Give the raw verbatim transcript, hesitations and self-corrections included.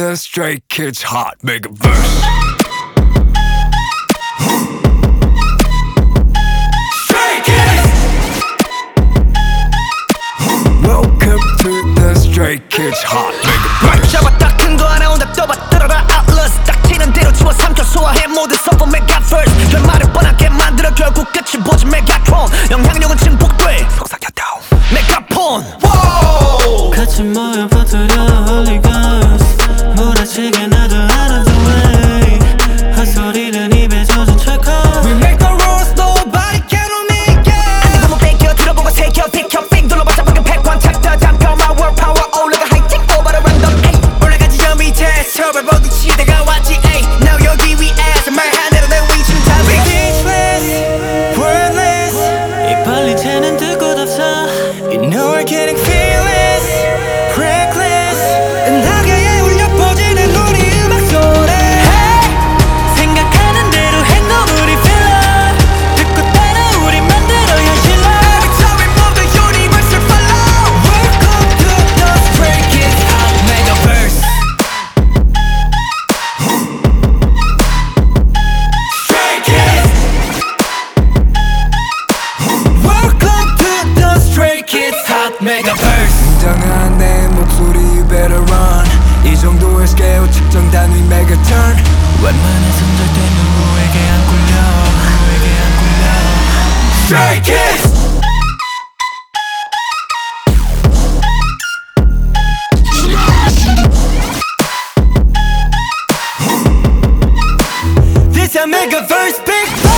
the Stray Kids Hot Megaverse. Stray Kids! Welcome to the Stray Kids Hot Megaverse. 잡았다 큰 거 하나 온다 또 받들어라 Atlas 딱 치는 대로 치워 삼켜 소화해 모든 서버 메가버스 결말을 뻔하게 만들어 결국 끝을 보지 메가트론 영향력은 증폭돼 속삭였다 메가폰 같이 모여 퍼뜨려 Holy Ghost 몰아치게 나도 out of the way 헛소리는 입에 젖은 철컥 We make the rules nobody can make it 안 한번 뺏겨 들어보고 새겨 비켜 빙 둘러봤자 방금 백관 챕터 잠겨 my world power 올라가 하이팅 오버the random 에이 올라가지 저 밑에 서버 보기 시대가 왔지 에이 now 여기 위에서 말한 대로 내 위치는 다 Speechless wordless 이 빨리 새는 듯 없어 You know we're getting fearless reckless 은하계에 울려 퍼지는 우리 음악 소리 hey! 생각하는 대로 행동 우리 feel 듣고 따라 우리 만들어 현실로 Every time we move the universe will follow Welcome to the Stray Kids Hot Megaverse Stray Kids Welcome to the Stray Kids Hot Megaverse 굉장한 내 목소리 you better run 이 정도의 스케일 측정 단위 메가턴 웬만해선 절대 누구에게 안 굴려 누구에게 안 굴려 Stray Kids! This a Megaverse big